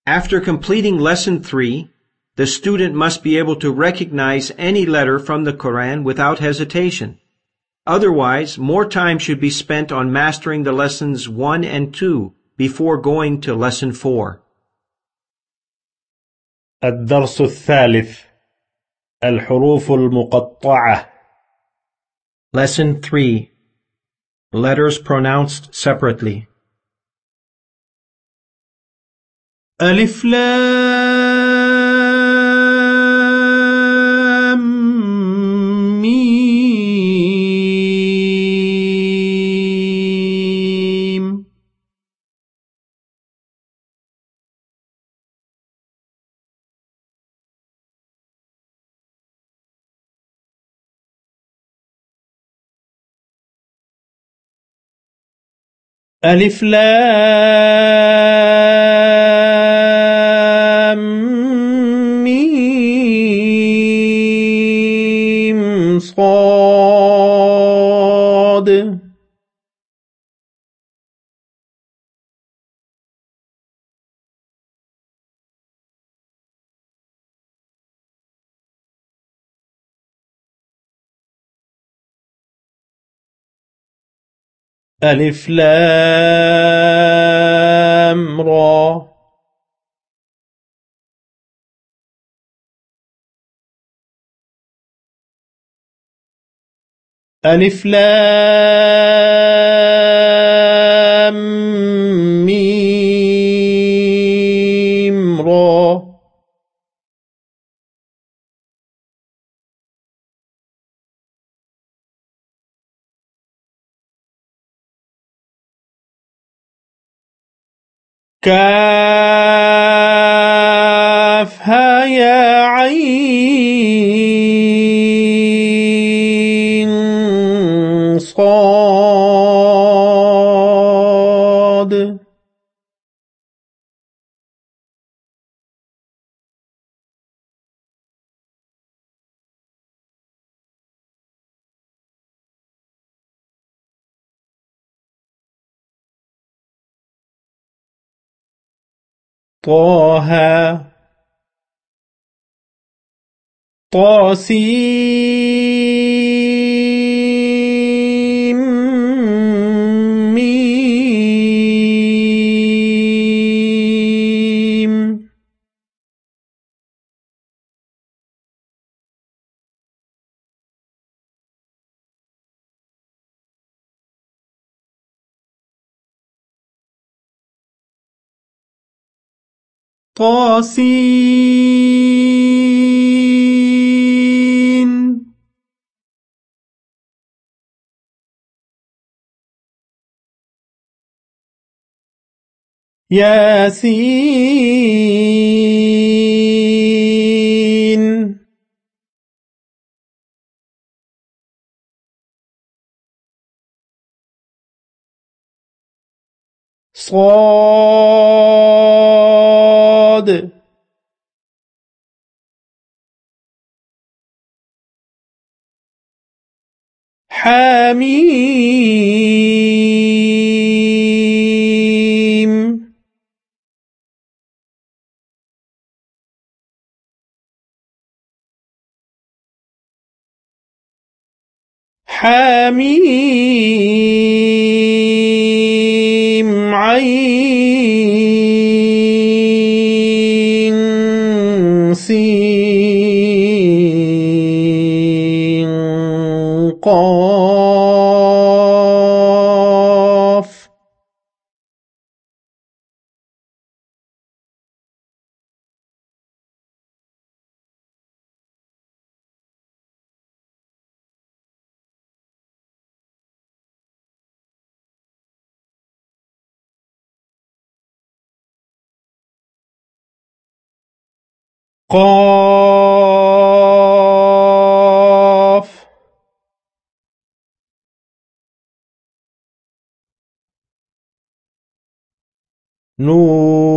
After completing Lesson 3, the student must be able to recognize any letter from the Quran without hesitation. Otherwise, more time should be spent on mastering the lessons 1 and 2 before going to Lesson 4. الدرس الثالث الحروف المقطعة. Lesson 3. Letters pronounced separately. ألف لام ميم. ألف لام ميم صاد. ألف لام را. ألف لام ميم را. كاف ها يا عين صاد. طه طاسيم ميم. طاسين. ياسين. صاد. حميم. حميم عين سين قاف. قاف. نون.